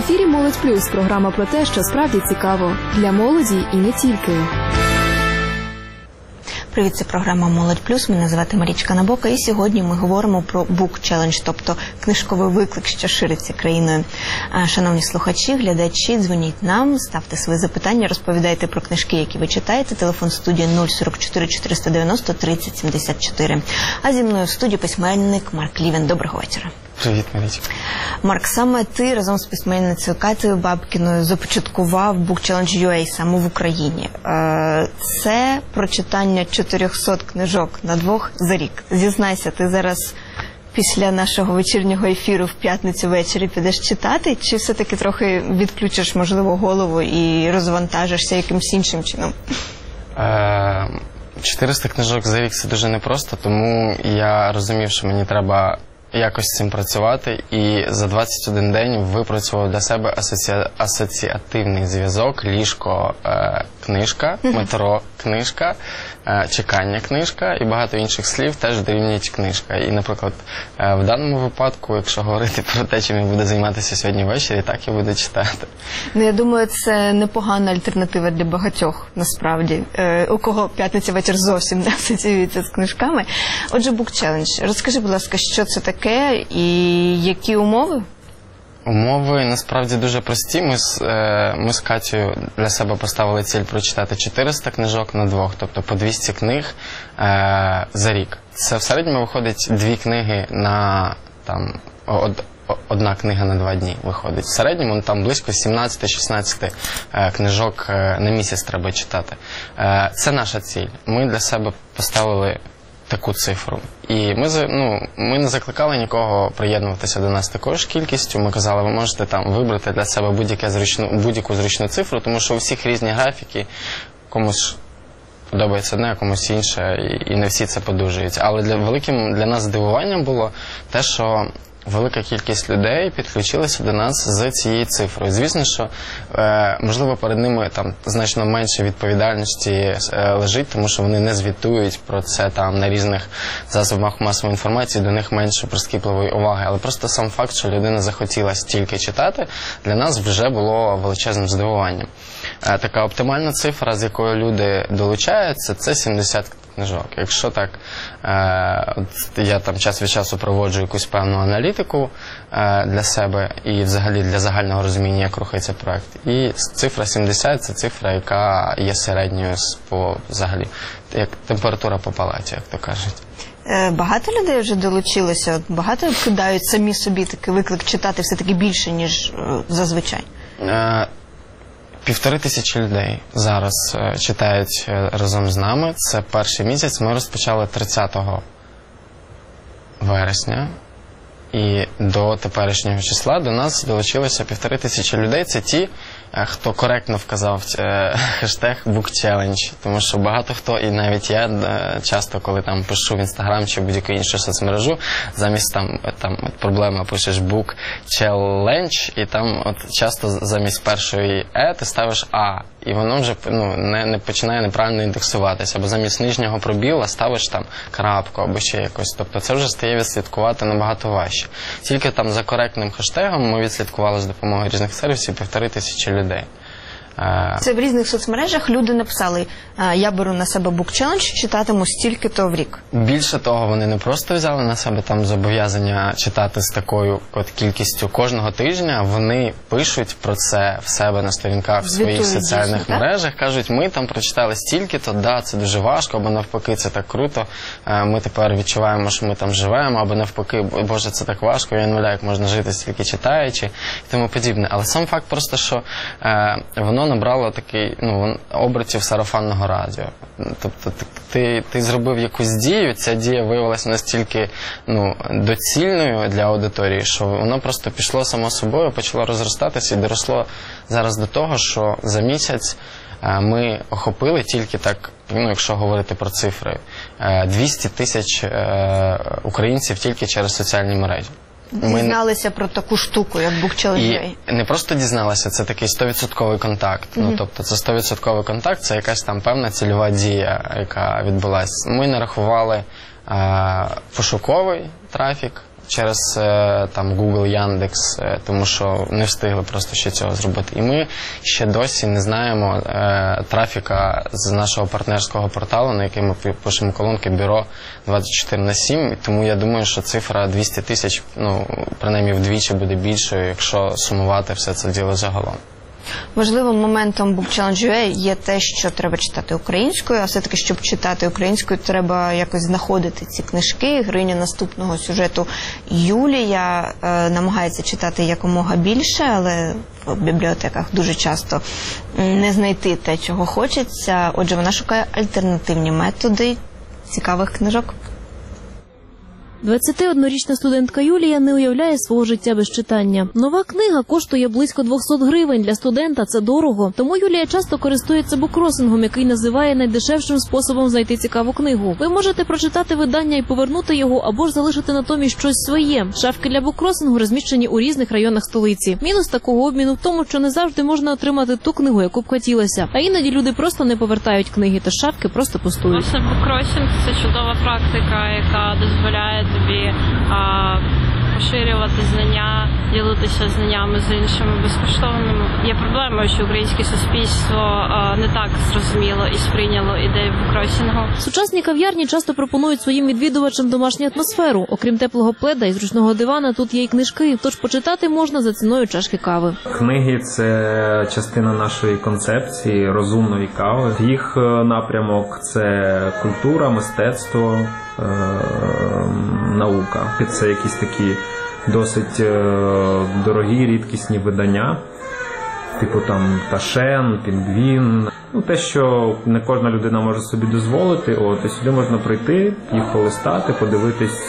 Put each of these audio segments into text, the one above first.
ефірі «Молодь Плюс» – програма про те, що справді цікаво. Для молоді і не тільки. Привіт, це програма «Молодь Плюс». Мене звати Марічка Набока, і сьогодні ми говоримо про Book Challenge, тобто книжковий виклик, що шириться країною. Шановні слухачі, глядачі, дзвоніть нам, ставте свої запитання, розповідайте про книжки, які ви читаєте. Телефон студії 044 490 30 74. А зі мною в студії письменник Марк Лівен. Доброго вечора. Привіт, Марічка. Марк, саме ти разом з письменницею Катею Бабкіною започаткував Book Challenge UA саме в Україні. Це прочитання 400 книжок на двох за рік. Зізнайся, ти зараз після нашого вечірнього ефіру в п'ятницю ввечері підеш читати, чи все-таки трохи відключиш, можливо, голову і розвантажишся якимось іншим чином? 400 книжок за рік – це дуже непросто, тому я розумів, що мені треба якось з цим працювати, і за 21 день випрацював для себе асоціативний зв'язок: ліжко, книжка, метро, книжка, чекання, книжка і багато інших слів теж дорівнюють книжка. І, наприклад, в даному випадку, якщо говорити про те, чим я буду займатися сьогодні ввечері, так я буду читати. Ну, я думаю, це непогана альтернатива для багатьох, насправді, у кого п'ятниця вечір зовсім не асоціюється з книжками. Отже, Book Challenge. Розкажи, будь ласка, що це таке і які умови? Умови насправді дуже прості. Ми з Катєю для себе поставили ціль прочитати 400 книжок на двох, тобто по 200 книг за рік. Це в середньому виходить 2 книги на одна книга на 2 дні виходить. В середньому там близько 17-16 книжок на місяць треба читати. Це наша ціль. Ми для себе поставили таку цифру. І ми не закликали нікого приєднуватися до нас такою ж кількістю. Ми казали, ви можете там вибрати для себе будь-яку зручну цифру, тому що у всіх різні графіки, комусь подобається одне, а комусь інше, і не всі це подужують. Але великим для нас здивуванням було те, що велика кількість людей підключилася до нас з цією цифрою. Звісно, що, можливо, перед ними там значно менше відповідальності лежить, тому що вони не звітують про це там на різних засобах масової інформації, до них менше прискіпливої уваги. Але просто сам факт, що людина захотіла стільки читати, для нас вже було величезним здивуванням. Така оптимальна цифра, з якою люди долучаються, це 70 книжок. Якщо так, я там час від часу проводжу якусь певну аналітику для себе і взагалі для загального розуміння, як рухається проект. І цифра 70 – це цифра, яка є середньою взагалі, як температура по палаті, як то кажуть. Багато людей вже долучилося? Багато кидають самі собі такий виклик читати все-таки більше, ніж зазвичай? 1500 людей зараз читають разом з нами. Це перший місяць. Ми розпочали 30 вересня. І до теперішнього числа до нас долучилося 1500 людей. Це ті, хто коректно вказав хештег Book Challenge. Тому що багато хто, і навіть я часто, коли там пишу в Instagram чи будь-яку іншу соцмережу, замість там проблема пишеш Book Challenge, і там часто замість першої ти ставиш А. І воно вже не починає неправильно індексуватися. Або замість нижнього пробіла ставиш там крапку або ще якось. Тобто це вже стає відслідкувати набагато важче. Тільки там за коректним хештегом ми відслідкували з допомогою різних сервісів 1500 людей. Це в різних соцмережах люди написали: я беру на себе Book Challenge, читатиму стільки-то в рік. Більше того, вони не просто взяли на себе там зобов'язання читати з такою кількістю кожного тижня, вони пишуть про це в себе на сторінках в своїх соціальних мережах, кажуть, ми там прочитали стільки-то, да, це дуже важко, або навпаки, це так круто, ми тепер відчуваємо, що ми там живемо, або навпаки, боже, це так важко, я не уявляю, як можна жити стільки читаючи, і тому подібне. Але сам факт просто, що воно набрало такий, обертів сарафанного радіо. Тобто ти зробив якусь дію, ця дія виявилася настільки доцільною для аудиторії, що воно просто пішло само собою, почало розростатися і доросло зараз до того, що за місяць ми охопили тільки так, якщо говорити про цифри, 200 тисяч українців тільки через соціальні мережі. Дізналися про таку штуку, як Book Challenge. І не просто дізналися, це такий 100% контакт. Тобто це 100% контакт, це якась там певна цільова дія, яка відбулася. Ми нарахували пошуковий трафік через там Google, Яндекс, тому що не встигли просто ще цього зробити. І ми ще досі не знаємо трафіка з нашого партнерського порталу, на який ми пишемо колонки бюро 24/7, тому я думаю, що цифра 200 тисяч, принаймні вдвічі буде більшою, якщо сумувати все це діло загалом. Важливим моментом Book Challenge.ua є те, що треба читати українською, а все-таки, щоб читати українською, треба якось знаходити ці книжки. Героїня наступного сюжету Юлія намагається читати якомога більше, але в бібліотеках дуже часто не знайти те, чого хочеться. Отже, вона шукає альтернативні методи цікавих книжок. 21-річна студентка Юлія не уявляє свого життя без читання. Нова книга коштує близько 200 гривень. Для студента це дорого. Тому Юлія часто користується буккросингом, який називає найдешевшим способом знайти цікаву книгу. Ви можете прочитати видання і повернути його, або ж залишити натомість щось своє. Шафки для буккросингу розміщені у різних районах столиці. Мінус такого обміну в тому, що не завжди можна отримати ту книгу, яку б хотілося. А іноді люди просто не повертають книги, та шафки просто пустують. Буккросинг – це чудова практика, яка дозволяє тобі поширювати знання, ділитися знаннями з іншими безкоштовними. Є проблема, що українське суспільство не так зрозуміло і сприйняло ідею буккросингу. Сучасні кав'ярні часто пропонують своїм відвідувачам домашню атмосферу. Окрім теплого пледа і зручного дивана, тут є й книжки, тож почитати можна за ціною чашки кави. Книги – це частина нашої концепції розумної кави. Їх напрямок – це культура, мистецтво, наука. Це якісь такі досить дорогі, рідкісні видання, типу там Ташен, Пінгвін. Те, що не кожна людина може собі дозволити, і сюди можна прийти, їх полистати, подивитись,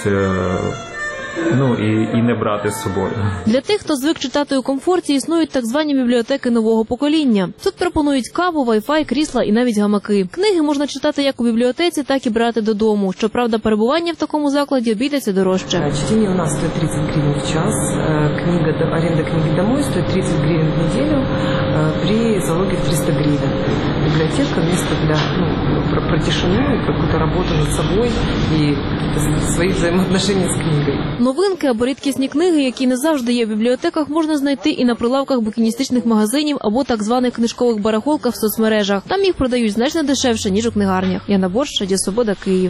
і не брати з собою. Для тих, хто звик читати у комфорті, існують так звані бібліотеки нового покоління. Тут пропонують каву, вай-фай, крісла і навіть гамаки. Книги можна читати як у бібліотеці, так і брати додому. Щоправда, перебування в такому закладі обійдеться дорожче. Чтение у нас стоит 30 гривен в час, аренда книги домой стоит 30 гривен в неделю при залоге в 300 гривен. Библиотека – место для про тишину, какую-то работу над собой и свои взаимоотношения с книгой. Новинки або рідкісні книги, які не завжди є в бібліотеках, можна знайти і на прилавках букіністичних магазинів або так званих книжкових барахолках в соцмережах. Там їх продають значно дешевше, ніж у книгарнях. Яна Борщ, Радіо Свобода, Київ.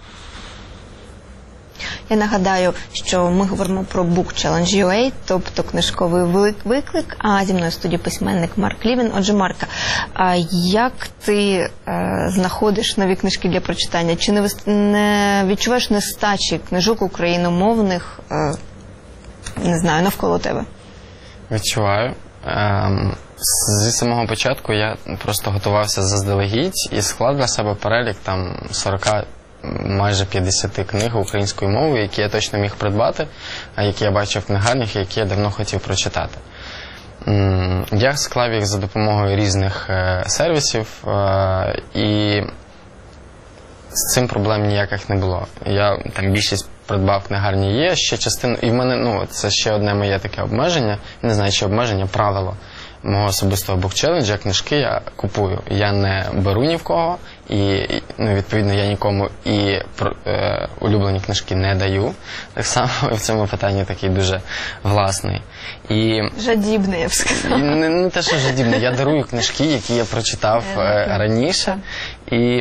Я нагадаю, що ми говоримо про Book Challenge.ua, тобто книжковий виклик, а зі мною в студії письменник Марк Лівін. Отже, Марка, як ти знаходиш нові книжки для прочитання? Чи не відчуваєш нестачі книжок україномовних, навколо тебе? Відчуваю. Зі самого початку я просто готувався заздалегідь і склав для себе перелік 40 майже 50 книг українською мовою, які я точно міг придбати, які я бачив в книгарнях, які я давно хотів прочитати. Я склав їх за допомогою різних сервісів, і з цим проблем ніяких не було. Я більшість придбав книгарні є, ще частину, і в мене, це ще одне моє таке обмеження, не знаю, чи обмеження, правило мого особистого Book Challenge, книжки я купую. Я не беру ні в кого, і відповідно я нікому і улюблені книжки не даю. Так само в цьому питанні такий дуже власний. Жадібний, я б сказала. Не те, що жадібний, я дарую книжки, які я прочитав раніше. І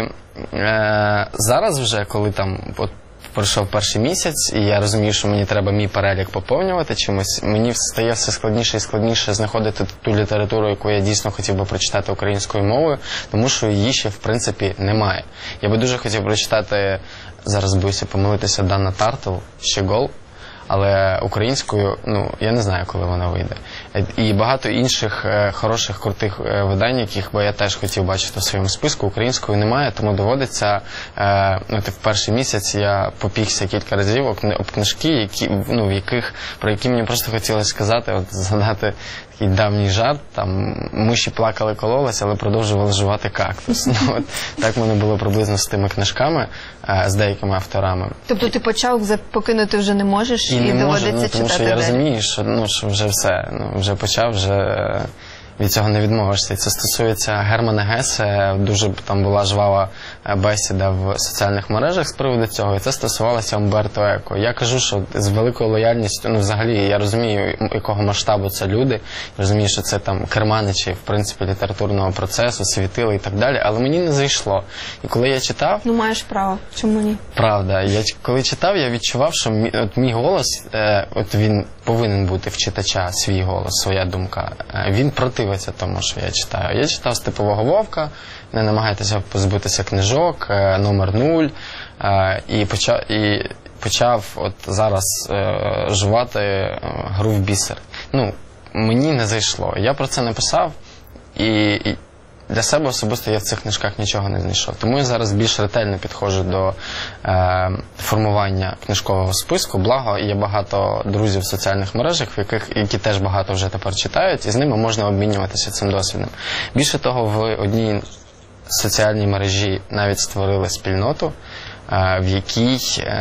зараз вже, коли пройшов перший місяць, і я розумію, що мені треба мій перелік поповнювати чимось, мені стає все складніше і складніше знаходити ту літературу, яку я дійсно хотів би прочитати українською мовою, тому що її ще, в принципі, немає. Я би дуже хотів прочитати, зараз боюся помилитися, Дана Тартл, «Щегол», але українською, я не знаю, коли вона вийде. І багато інших хороших, крутих видань, яких би я теж хотів бачити в своєму списку, українською немає, тому доводиться, в перший місяць я попікся кілька разів об книжки, про які мені просто хотілося сказати, згадати такий давній жарт, миші плакали, кололися, але продовжували жувати кактус. Так в мене було приблизно з тими книжками, з деякими авторами. Тобто ти почав, покинути вже не можеш, і доводиться читати тому що я далі? Розумію, що вже все, вже почав, від цього не відмовишся. І це стосується Германа Гесе, дуже там була жвава бесіда в соціальних мережах з приводу цього, і це стосувалося Умберто Еко. Я кажу, що з великою лояльністю, взагалі, я розумію, якого масштабу це люди, я розумію, що це там керманичі, в принципі, літературного процесу, світили і так далі, але мені не зайшло. І коли я читав... Маєш право, чому ні? Правда. Коли читав, я відчував, що мій голос, він повинен бути в читача, свій голос, своя думка. Він противиться тому, що я читаю. Я читав «Степового вовка», «Не намагайтеся позбутися книжок», «Номер 0», і почав от зараз жувати гру в бісер. Мені не зайшло. Я про це написав, і для себе особисто я в цих книжках нічого не знайшов. Тому я зараз більш ретельно підходжу до формування книжкового списку. Благо, є багато друзів в соціальних мережах, які теж багато вже тепер читають, і з ними можна обмінюватися цим досвідом. Більше того, в одній соціальній мережі навіть створили спільноту, в якій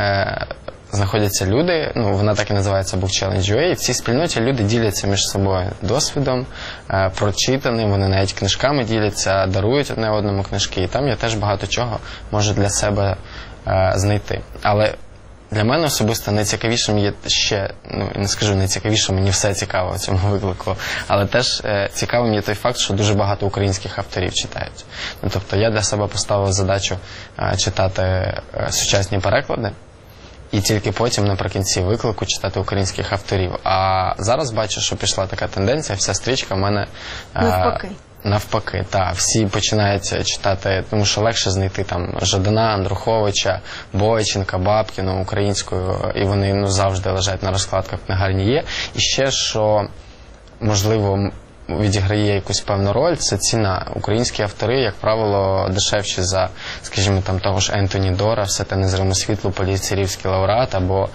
знаходяться люди, вона так і називається Book Challenge UA, і в цій спільноті люди діляться між собою досвідом, прочитаним, вони навіть книжками діляться, дарують одне одному книжки, і там я теж багато чого можу для себе знайти. Але для мене особисто найцікавішим є ще, не скажу найцікавішим, мені все цікаво в цьому виклику, але теж цікавим є той факт, що дуже багато українських авторів читають. Тобто я для себе поставив задачу читати сучасні переклади, і тільки потім наприкінці виклику читати українських авторів. А зараз бачу, що пішла така тенденція, вся стрічка в мене навпаки. Всі починають читати, тому що легше знайти там Жадана, Андруховича, Бойченка, Бабкіну українською, і вони завжди лежать на розкладках в книгарні є. І ще, що можливо відіграє якусь певну роль, це ціна. Українські автори, як правило, дешевші за, скажімо, там того ж Ентоні Дора, «Все те незриме світло», Поліцерівський лауреат, або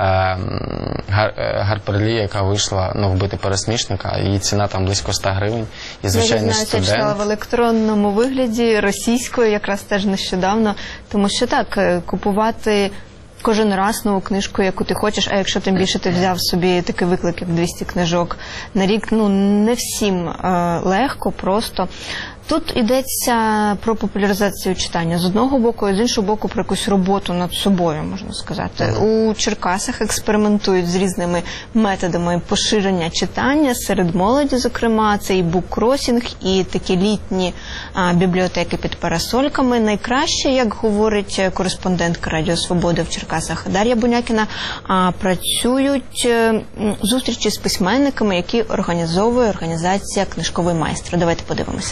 Гарпер Лі, яка вийшла «Вбити пересмішника», її ціна там близько 100 гривень. І звичайний студент... Я читала в електронному вигляді, російською, якраз теж нещодавно, тому що так, купувати кожен раз нову книжку, яку ти хочеш, а якщо тим більше ти взяв собі такий виклик, як 200 книжок на рік, не всім легко, просто. Тут йдеться про популяризацію читання з одного боку, і з іншого боку про якусь роботу над собою, можна сказати. У Черкасах експериментують з різними методами поширення читання серед молоді, зокрема, це і буккросінг, і такі літні бібліотеки під парасольками. Найкраще, як говорить кореспондентка Радіо Свобода в Черкасах Дар'я Бунякіна, працюють зустрічі з письменниками, які організовує організація «Книжковий майстер». Давайте подивимося.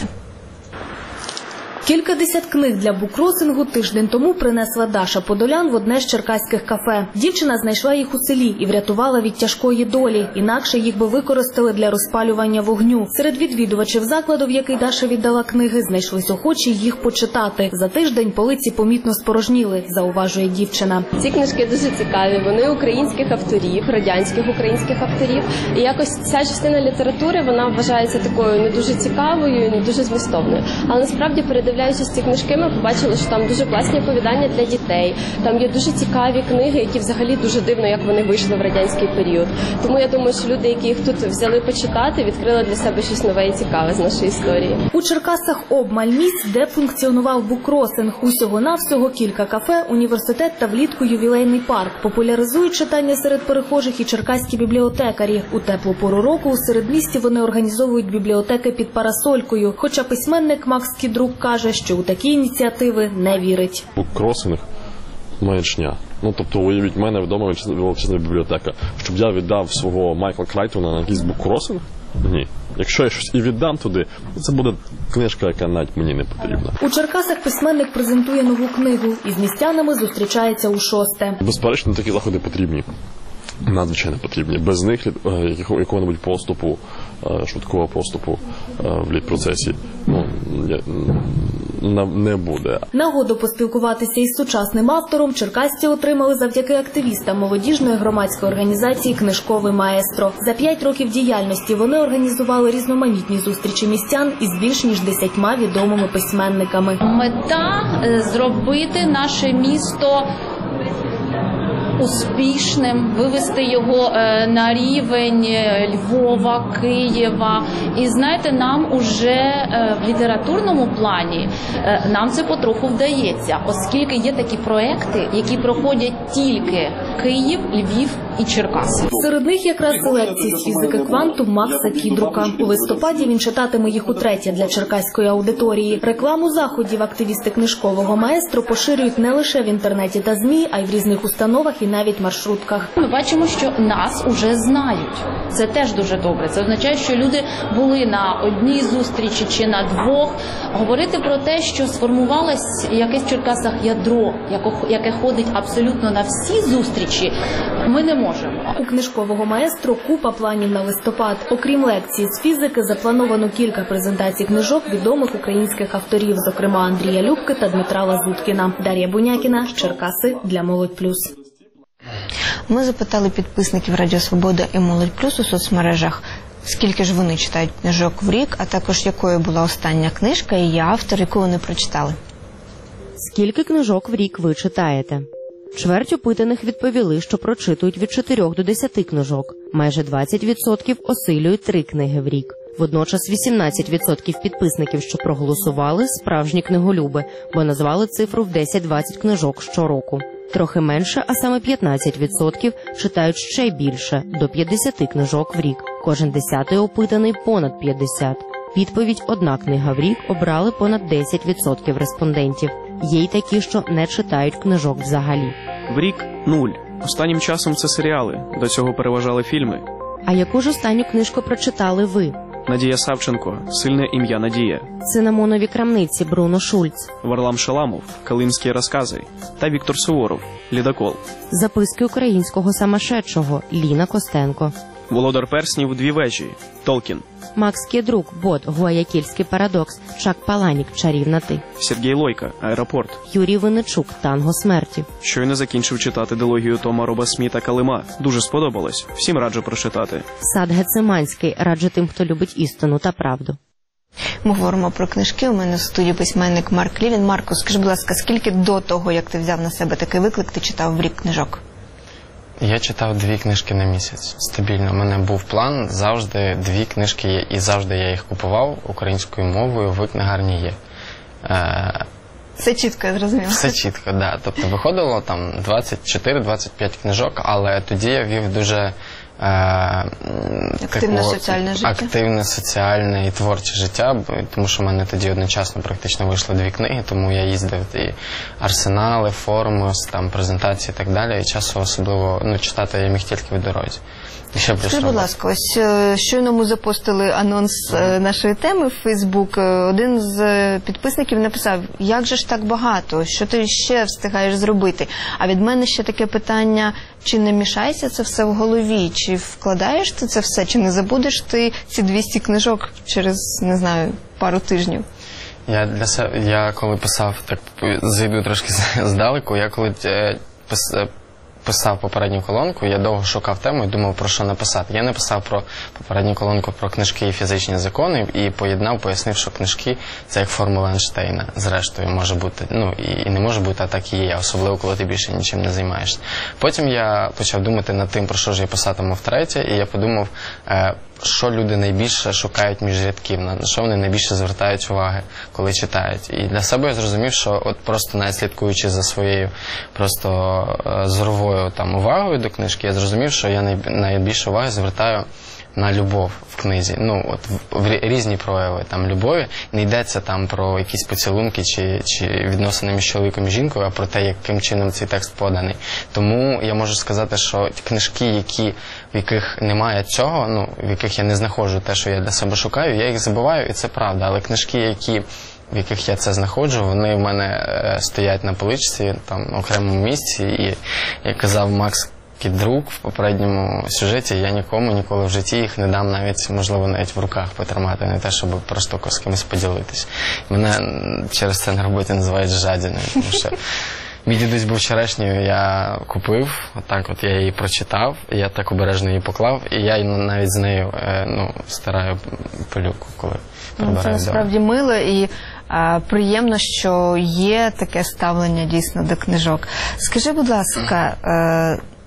Кількадесят книг для буккросингу тиждень тому принесла Даша Подолян в одне з черкаських кафе. Дівчина знайшла їх у селі і врятувала від тяжкої долі, інакше їх би використали для розпалювання вогню. Серед відвідувачів закладу, в який Даша віддала книги, знайшлись охочі їх почитати. За тиждень полиці помітно спорожніли, зауважує дівчина. Ці книжки дуже цікаві, вони українських авторів, радянських українських авторів. І якось ця частина літератури, вона вважається такою не дуже цікавою, не дуже змістовною. Але насправді передивляючись ці книжки, ми побачили, що там дуже класні оповідання для дітей. Там є дуже цікаві книги, які взагалі дуже дивно, як вони вийшли в радянський період. Тому я думаю, що люди, які їх тут взяли почитати, відкрили для себе щось нове і цікаве з нашої історії. У Черкасах обмаль місць, де функціонував буккросинг. Усього-навсього кілька кафе, університет та влітку ювілейний парк. Популяризують читання серед перехожих і черкаські бібліотекарі. У теплу пору року у середмісті вони організовують бібліотеки під парасолькою. Хоча письменник Макс Кідрук каже, що у такі ініціативи не вірить. Буккросинг – маячня. Тобто, уявіть, в мене вдома величезна бібліотека. Щоб я віддав свого Майкла Крайтона на якийсь буккросинг? Ні. Якщо я щось і віддам туди, це буде книжка, яка навіть мені не потрібна. У Черкасах письменник презентує нову книгу і з містянами зустрічається у шосте. Безперечно, такі заходи потрібні. Надзвичайно потрібні. Без них якого-небудь поступу, швидкого поступу в літпроцесі не буде. Нагоду поспілкуватися із сучасним автором черкасці отримали завдяки активістам молодіжної громадської організації «Книжковий маестро». За 5 років діяльності вони організували різноманітні зустрічі містян із більш ніж 10 відомими письменниками. Мета – зробити наше місто успішним, вивести його на рівень Львова, Києва. І знаєте, нам уже в літературному плані нам це потроху вдається, оскільки є такі проекти, які проходять тільки Київ, Львів і Черкаси. Серед них якраз лекції з фізики кванту Макса Кідрука. У листопаді він читатиме їх утретє для черкаської аудиторії. Рекламу заходів активісти книжкового маестро поширюють не лише в інтернеті та ЗМІ, а й в різних установах і навіть маршрутках. Ми бачимо, що нас уже знають. Це теж дуже добре. Це означає, що люди були на одній зустрічі чи на двох. Говорити про те, що сформувалось якесь в Черкасах ядро, яке ходить абсолютно на всі зустрічі, ми не можемо. У книжкового маестро купа планів на листопад. Окрім лекцій з фізики, заплановано кілька презентацій книжок відомих українських авторів, зокрема Андрія Любки та Дмитра Лазуткіна. Дар'я Бунякіна, Черкаси для Молодь Плюс. Ми запитали підписників Радіо Свобода і Молодь Плюс у соцмережах, скільки ж вони читають книжок в рік, а також якою була остання книжка і її автор, яку вони прочитали. Скільки книжок в рік ви читаєте? Чверть опитаних відповіли, що прочитують від 4 до 10 книжок. Майже 20% осилюють 3 книги в рік. Водночас 18% підписників, що проголосували, справжні книголюби, бо назвали цифру в 10-20 книжок щороку. Трохи менше, а саме 15% читають ще більше, до 50 книжок в рік. Кожен 10-й опитаний – понад 50. Відповідь «одна книга в рік» обрали понад 10% респондентів. Є й такі, що не читають книжок взагалі. В рік – 0. Останнім часом це серіали, до цього переважали фільми. А яку ж останню книжку прочитали ви? Надія Савченко, «Сильне ім'я Надія». Цинамонові крамниці Бруно Шульц. Варлам Шаламов, «Калинські розкази». Та Віктор Суворов, «Лідокол». Записки українського самошедшого Ліна Костенко. Володар перснів «Дві вежі», Толкін. Макс Кідрук, Бот, Гуаякільський парадокс, Чак Паланік, Чарівна ти. Сергій Лойка, «Аеропорт». Юрій Винничук, Танго смерті. Щойно закінчив читати дилогію Тома Роба Сміта «Калима». Дуже сподобалось. Всім раджу прочитати. Сад Гециманський, раджу тим, хто любить істину та правду. Ми говоримо про книжки. У мене в студії письменник Марк Лівін. Марко, скажи, будь ласка, скільки до того, як ти взяв на себе такий виклик, ти читав в рік книжок? Я читав 2 книжки на місяць, стабільно. У мене був план, завжди 2 книжки є, і завжди я їх купував українською мовою, в книгарні є. Все чітко, я зрозуміла. Все чітко, так. Да. Тобто виходило там 24-25 книжок, але тоді я вів дуже активне соціальне і творче життя, тому що в мене тоді одночасно практично вийшло 2 книги, тому я їздив і арсенали, форуми, там презентації і так далі, і часу особливо читати я міг тільки в дорозі. Скажи, будь ласка, ось щойно ми запостили анонс нашої теми в Фейсбук. Один з підписників написав: як же ж так багато, що ти ще встигаєш зробити? А від мене ще таке питання: чи не мішається це все в голові? Чи вкладаєш ти це все? Чи не забудеш ти ці 200 книжок через, не знаю, пару тижнів? Я коли писав, так зайду трошки здалеку, я коли писав попередню колонку, я довго шукав тему і думав, про що написати. Я написав про попередню колонку про книжки і фізичні закони і пояснив, що книжки – це як формула Ейнштейна. Зрештою, може бути, і не може бути, а так і є, особливо, коли ти більше нічим не займаєшся. Потім я почав думати над тим, про що ж я писатиму втретє, і я подумав, що люди найбільше шукають між рядків, на що вони найбільше звертають уваги, коли читають. І для себе я зрозумів, що от просто навіть слідкуючи за своєю просто зоровою увагою до книжки, я зрозумів, що я найбільше уваги звертаю на любов в книзі. В різні прояви любові. Не йдеться про якісь поцілунки чи відносини між чоловіком і жінкою, а про те, яким чином цей текст поданий. Тому я можу сказати, що книжки, в яких немає цього, в яких я не знаходжу те, що я для себе шукаю, я їх забуваю, і це правда. Але книжки, в яких я це знаходжу, вони в мене стоять на поличці, в окремому місці, і, як казав Макс Кідрук в попередньому сюжеті, я нікому ніколи в житті їх не дам можливо, навіть в руках потримати, не те, щоб просто з кимось поділитись. Мене через це на роботі називають жадіною, тому що мій дідусь був черешнею, я купив, я її прочитав, я так обережно її поклав, і я навіть з нею стираю пилюку, коли прибираю. Це насправді мило і приємно, що є таке ставлення дійсно до книжок. Скажи, будь ласка,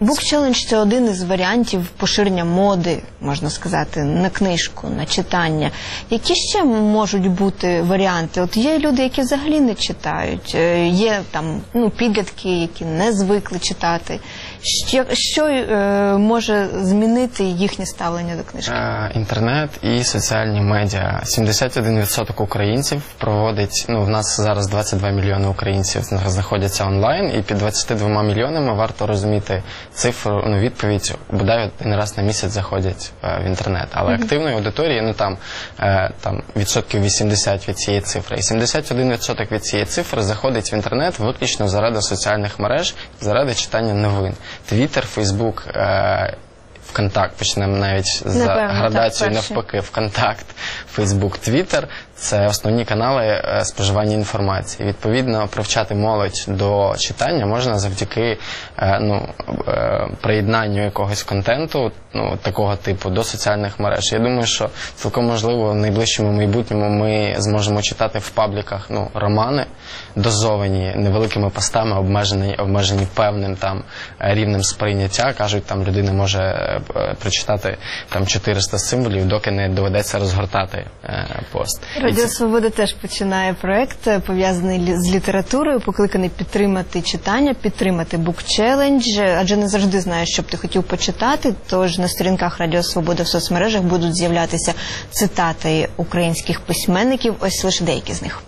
Book Challenge – це один із варіантів поширення моди, можна сказати, на книжку, на читання. Які ще можуть бути варіанти? От є люди, які взагалі не читають, є там підлітки, які не звикли читати. Що може змінити їхнє ставлення до книжки? Інтернет і соціальні медіа. 71% українців проводить, в нас зараз 22 мільйони українців знаходяться онлайн, і під 22 мільйонами варто розуміти цифру, відповідь, бодай один раз на місяць заходять в інтернет. Але активної аудиторії, там відсотків 80 від цієї цифри. І 71% від цієї цифри заходить в інтернет виключно заради соціальних мереж, заради читання новин. Твіттер, Фейсбук, ВКонтакт, почнемо навіть з градації навпаки. ВКонтакт, Фейсбук, Твіттер – це основні канали споживання інформації. Відповідно, привчати молодь до читання можна завдяки приєднанню якогось контенту, такого типу, до соціальних мереж. Я думаю, що цілком можливо в найближчому майбутньому ми зможемо читати в пабліках романи, дозовані невеликими постами, обмежені певним рівнем сприйняття. Кажуть, людина може прочитати 400 символів, доки не доведеться розгортати пост. Радіо Свобода теж починає проект, пов'язаний з літературою, покликаний підтримати читання, підтримати Book Challenge, адже не завжди знаєш, що б ти хотів почитати, тож на сторінках Радіо Свобода в соцмережах будуть з'являтися цитати українських письменників, ось лише деякі з них.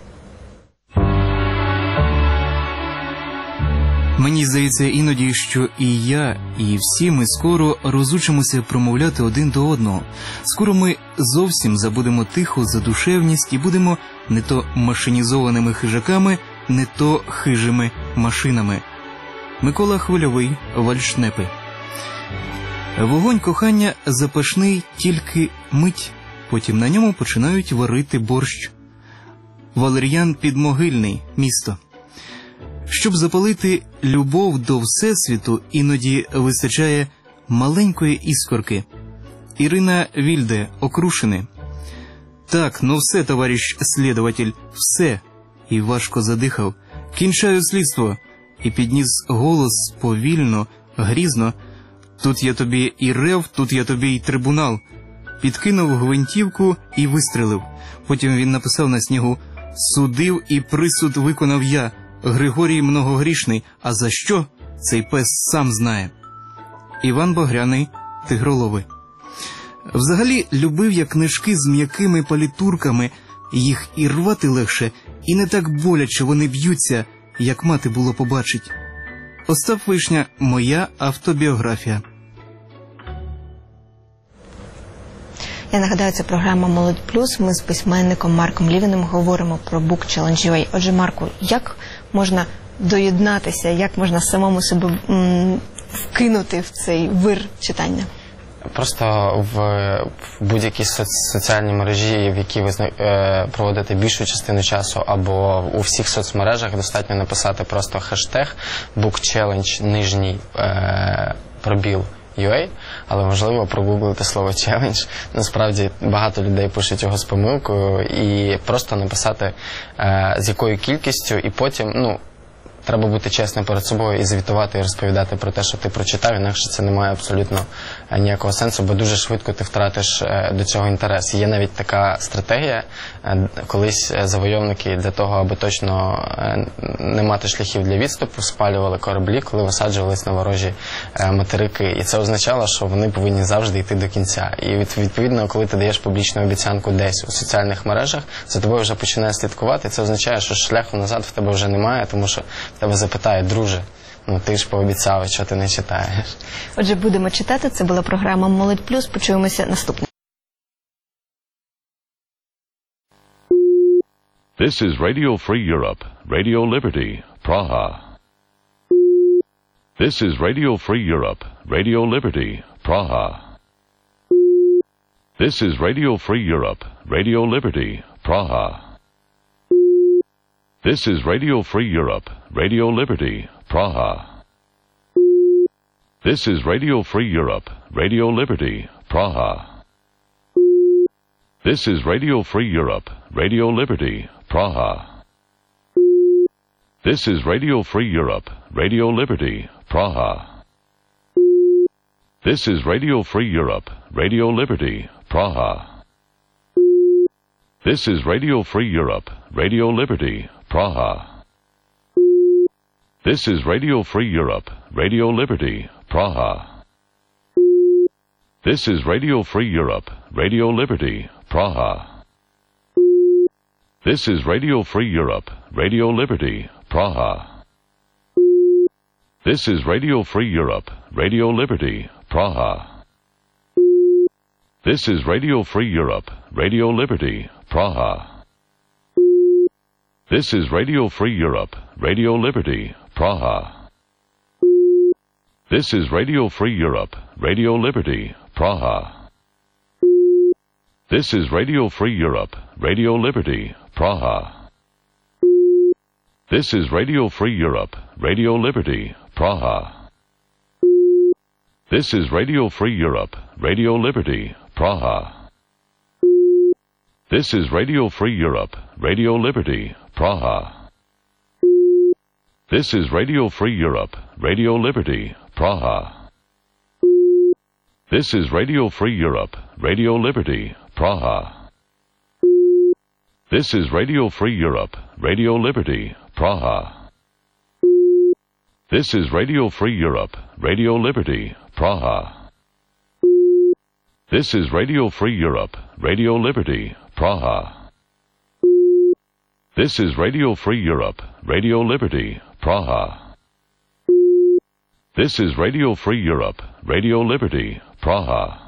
Мені здається іноді, що і я, і всі ми скоро розучимося промовляти один до одного. Скоро ми зовсім забудемо тиху задушевність і будемо не то машинізованими хижаками, не то хижими машинами. Микола Хвильовий, Вальшнепи. Вогонь кохання запашний тільки мить, потім на ньому починають варити борщ. Валер'ян Підмогильний, місто. Щоб запалити любов до Всесвіту, іноді вистачає маленької іскорки. Ірина Вільде, Окрушини. Так, все, товариш слідователь, все. І важко задихав. Кінчаю слідство. І підніс голос повільно, грізно. Тут я тобі і рев, тут я тобі і трибунал. Підкинув гвинтівку і вистрелив. Потім він написав на снігу: судив і присуд виконав я. Григорій многогрішний, а за що, цей пес сам знає. Іван Багряний, Тигролови. Взагалі, любив я книжки з м'якими палітурками, їх і рвати легше, і не так боляче вони б'ються, як мати було побачить. Остап Вишня, моя автобіографія. Я нагадаю, це програма «Молодь Плюс». Ми з письменником Марком Лівіним говоримо про Book Challenge. Отже, Марку, як можна доєднатися, як можна самому себе вкинути в цей вир читання? Просто в будь-якій соціальній мережі, в якій ви проводите більшу частину часу, або у всіх соцмережах достатньо написати просто хештег Book Challenge нижній пробіл UA, але можливо прогуглити слово «челендж». Насправді багато людей пишуть його з помилкою, і просто написати з якою кількістю, і потім, треба бути чесним перед собою і звітувати, і розповідати про те, що ти прочитав, інакше це не має абсолютно ніякого сенсу, бо дуже швидко ти втратиш до цього інтерес. Є навіть така стратегія, колись завойовники для того, аби точно не мати шляхів для відступу, спалювали кораблі, коли висаджувались на ворожі материки, і це означало, що вони повинні завжди йти до кінця. І відповідно, коли ти даєш публічну обіцянку десь у соціальних мережах, за тобою вже починає слідкувати, це означає, що шляху назад в тебе вже немає, тому що тебе запитає: друже, ти ж пообіцяв, що ти не читаєш. Отже, будемо читати. Це була програма «Молодь Плюс». Почуємося наступне. This is Radio Free Europe, Radio Liberty, Praha. This is Radio Free Europe, Radio Liberty, Praha. This is Radio Free Europe, Radio Liberty, Praha. This is Radio Free Europe, Radio Liberty, Praha. This is Radio Free Europe, Radio Liberty, Praha. This is Radio Free Europe, Radio Liberty, Praha. This is Radio Free Europe, Radio Liberty, Praha. This is Radio Free Europe, Radio Liberty, Praha. This is Radio Free Europe, Radio Liberty, Praha. This is Radio Free Europe, Radio Liberty, Praha. This is Radio Free Europe, Radio Liberty, Praha. This is Radio Free Europe, Radio Liberty, Praha. This is Radio Free Europe, Radio Liberty, Praha. This is Radio Free Europe, Radio Liberty, Praha. This is Radio Free Europe, Radio Liberty, Praha. This is Radio Free Europe, Radio Liberty, Praha. This is Radio Free Europe, Radio Liberty, Praha. This is Radio Free Europe, Radio Liberty, Praha. This is Radio Free Europe, Radio Liberty, Praha. This is Radio Free Europe, Radio Liberty, Praha. This is Radio Free Europe, Radio Liberty, Praha. This is Radio Free Europe, Radio Liberty, Praha. This is Radio Free Europe, Radio Liberty, Praha. This is Radio Free Europe, Radio Liberty, Praha. This is Radio Free Europe, Radio Liberty, Praha. This is Radio Free Europe, Radio Liberty, Praha. This is Radio Free Europe, Radio Liberty, Praha.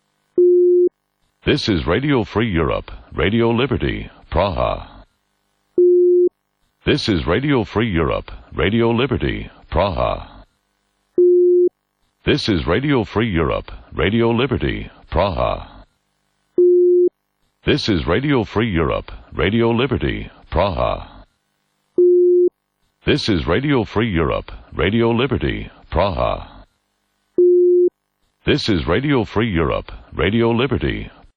This is Radio Free Europe, Radio Liberty, Praha. This is Radio Free Europe, Radio Liberty, Praha. This is Radio Free Europe, Radio Liberty, Praha. This is Radio Free Europe, Radio Liberty, Praha. This is Radio Free Europe, Radio Liberty, Praha. This is Radio Free Europe, Radio Liberty,